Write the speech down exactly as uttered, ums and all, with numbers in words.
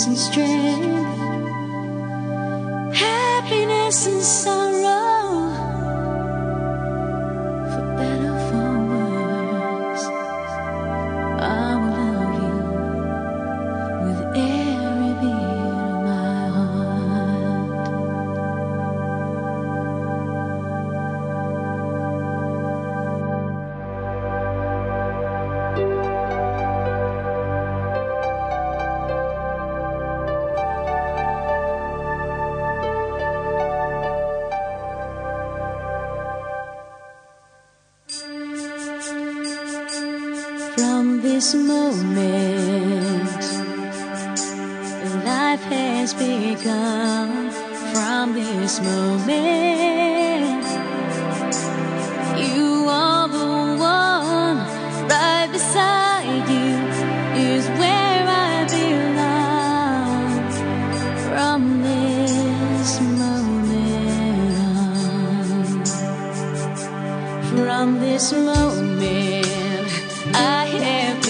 peace and strength, happiness and sorrow, for better, for worse. I will love you with every beat of my heart. From this moment, life has begun. From this moment, you are the one. Right beside you is where I belong. From this moment on, from this moment I have